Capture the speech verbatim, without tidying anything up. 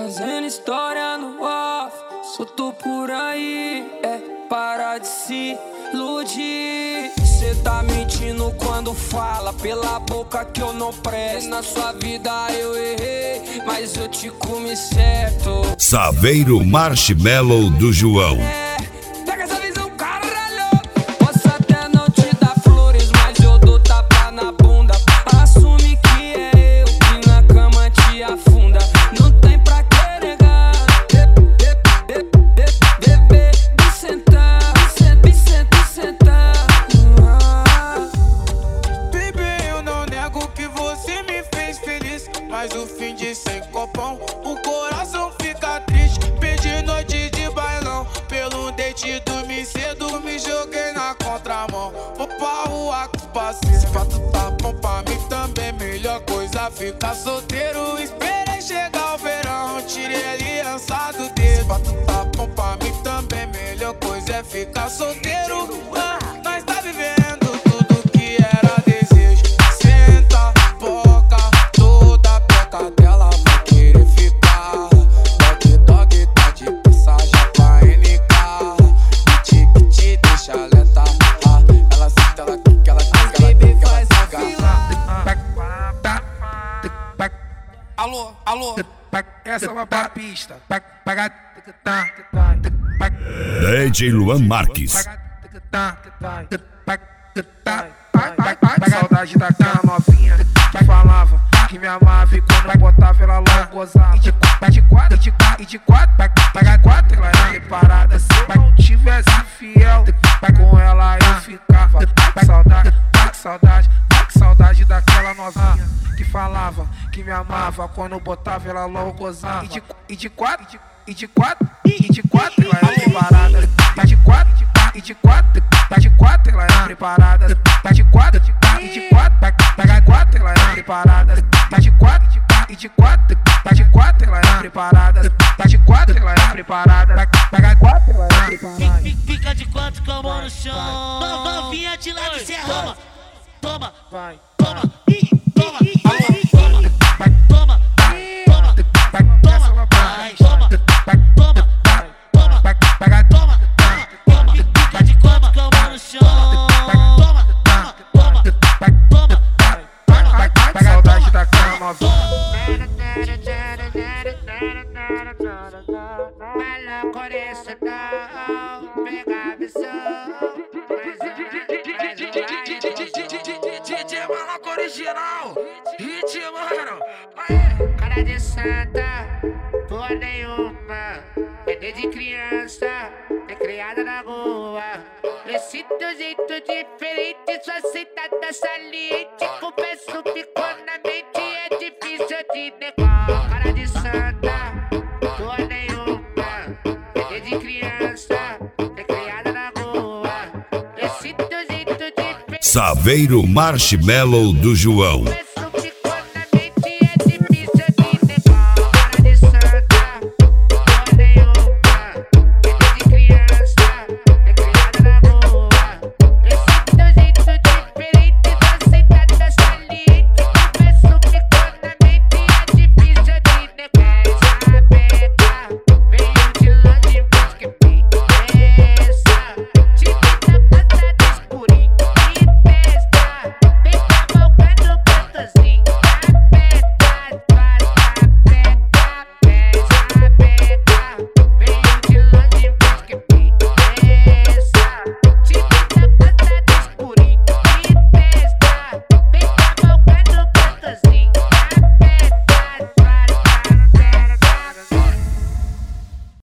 Fazendo história no off, solto por aí, é para de se iludir. Cê tá mentindo quando fala pela boca que eu não presto. Na sua vida eu errei, mas eu te comi certo. Saveiro Marshmello do João. É, pega essa visão, caralho. Posso até não te dar flores, mas eu dou tapa na bunda. Assume que é eu que na cama te afunda. Não tem pra que negar. Bebê, me sentar, me sentar, me sentar. Baby, eu não nego que você me fez feliz, mas o fim de sem copão, o coração fica triste. Perdi noite de bailão, pelo date dormi cedo, me joguei na contramão. Vou pra rua com os parceiros, se fato tá bom pra mim também, melhor coisa ficar solteiro. Esperei chegar o verão, tirei a aliança do dedo. Se fato tá bom pra mim também, melhor coisa é ficar solteiro. Ah, nós tá vivendo tudo que era desejo. Senta, boca, toda peca dela vai querer ficar. Dog, dog, tá de passagem pra N K. Kit, kit, deixa alerta. Ah, ela senta, ela quica, ela quica, ela quica, ela quica. Alô, alô, essa é uma pista. D J Luan Marques. Saudade daquela novinha que falava que me amava e quando eu botava ela logo gozava. E de quatro, e de quatro, e de quatro, paga quatro, ela era preparada. Se eu não tivesse fiel com ela eu ficava. Que saudade, que saudade, que saudade daquela novinha que falava que me amava quando eu botava ela logo gozava. E de, e de quatro, e de quatro, e de quatro, ela era preparada. Tá de quatro, e de quatro, tá de quatro, ela era preparada. Tá de quatro, e de quatro, paga quatro, ela era preparada. Tá de quatro, e de quatro, tá de quatro, ela era preparada. Tá de quatro, ela era preparada. Paga quatro, ela era preparada. Fica de quatro com a mão no chão. Novinha de lá de Serra. Toma, Vai, toma, toma, toma, toma, toma, toma, vai, toma, toma, toma, paga toma, toma, fica de quatro com a mão no chão. Toma, toma, toma, toma. Saudade daquela novinha. D J Malaco original, hit, mano. Cara de santa, porra nenhuma. É desde criança, é criada na rua. Esse teu jeito diferente, sua sentada saliente. Confesso, ficou na mente, é difícil de negar. Cara de santa, porra nenhuma. É desde criança, é criada na rua. Esse teu jeito diferente. Saveiro Marshmello do João.